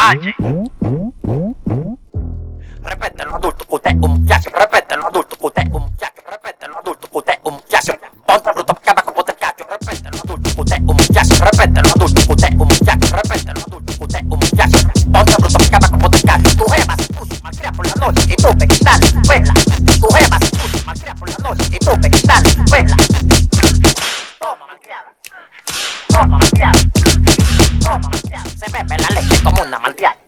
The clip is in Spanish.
Angie. Repete lo adulto que usted un muchacho. Repete lo adulto que usted un muchacho. Repete lo adulto que usted un muchacho. Ponte bruto que va como te cacho. Repete lo adulto que usted un muchacho. Repete lo adulto que usted un muchacho. Repete lo adulto que usted un muchacho. Ponte bruto que va como te cacho. Tu jeva se puso malcria por la noche y tú me quitas vela. Tu jeva se puso malcria por la noche y tú me quitas vela. Toma malcriada. Toma malcriada. Toma malcriada. Se bebe la leche como una malcriada.